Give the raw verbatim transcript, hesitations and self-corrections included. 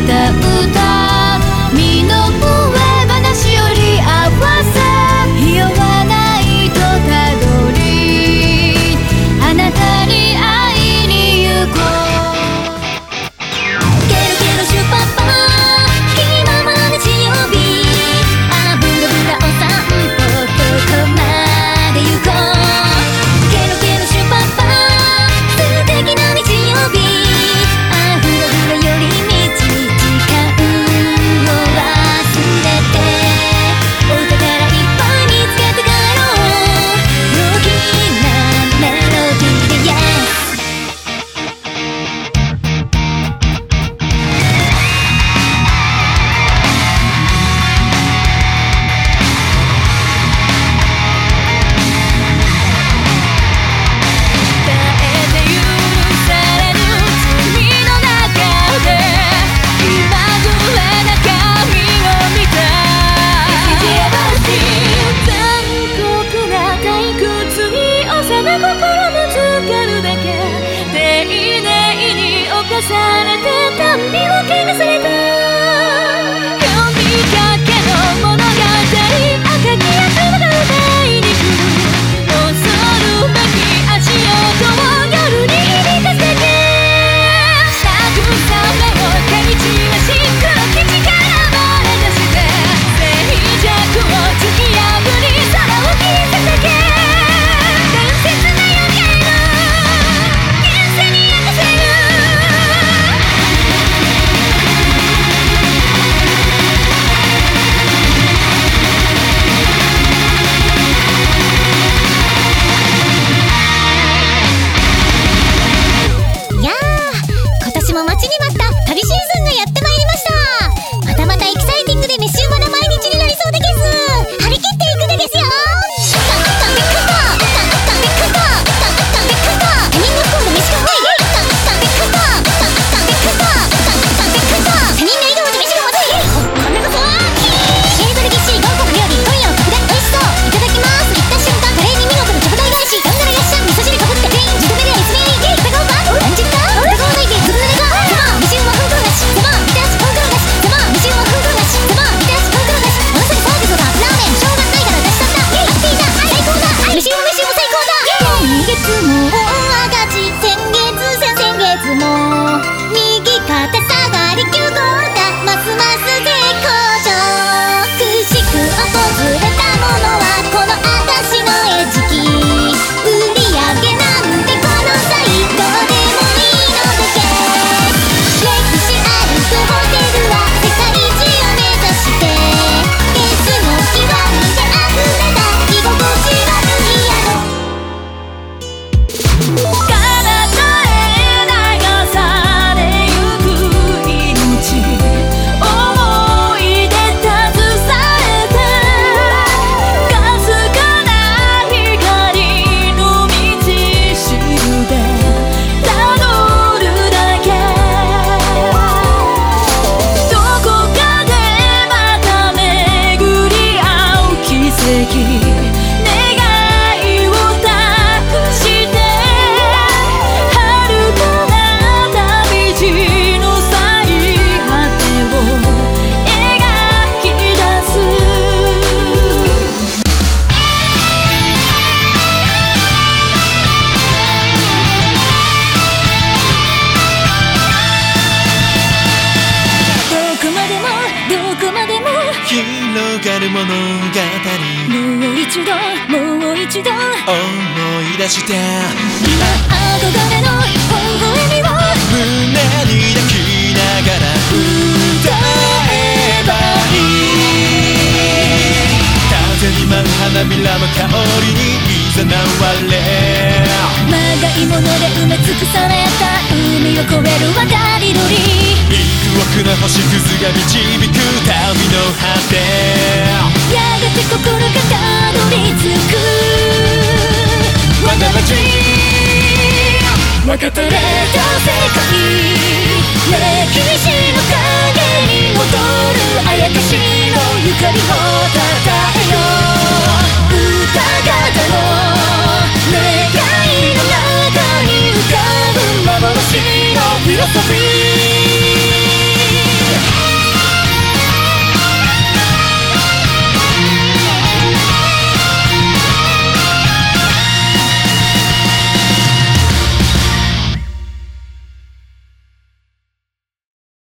た歌身の上話より合わせひ弱ないとたどりあなたに会いに行こうケロケロシュパパ気ままな日曜日あブラブラお散歩どこまで行こうケロケロシュパパ素敵な日曜日あフラフラ寄り道時間を忘れてお宝いっぱい見つけて帰ろう陽気なメロディーで Yesされてたんびをけなされた呼びかけの物語赤き悪魔が歌いに来る恐るべき足音を夜に響かせてたくさん目をかみ散らし黒き力まれ出して静寂を突き破り空を切り裂け大切な夜景の現世に明かせる待ちに待った旅シーズンがやってまいりました。またまたエキサイティングで飯うまな毎日になりそうでゲス張り切っていくでゲスよ。カンカンビカンカンカンビカンカンカンビカンカン他人の不幸も飯がないカンカンビカンカンカンビカンカンカンビカンカン他人の移動で飯がまずいこんなことはシーズルぎっしり豪華料理今夜は格段美味しそういただきます行った瞬間カレーに見事な直大返しガンガラヤッシャン味噌汁かぶって全員自動メディア エスビーエー ゲイ疑うか何十か疑わないでずぶ濡れが飯うまふんくろがしざまみたらしふんくろがしざま飯うまふんくろがしざまみたらしふんくろがしものすぐサービスだラーメンしょうがないから出しちゃったイエイハッピーだ最高だ飯も飯も最高だ今月も大赤字先月先々月も右肩下がり急降下ますます絶好調くしく訪れたものはこの私の餌食売り上げなんてこの際どうでもいいのだけ歴史あるホテルは世界一を目指してゲスの極みで溢れた居心地悪い宿体へ流されゆく命思い出携えてかすかな光の道しるべたどるだけどこかでまた巡り合う奇跡願いを託して遥かな旅路の最果てを描き出すどこまでもどこまでも広がる物語もう一度もう一度思い出して今憧れの微笑みを胸に抱きながら歌えばいい風に舞う花びらの香りに誘われまがいもので埋め尽くされた海を越える渡り鳥幾億の星屑が導く旅の果てやがて心がたどり着く What a dream 分かたれた世界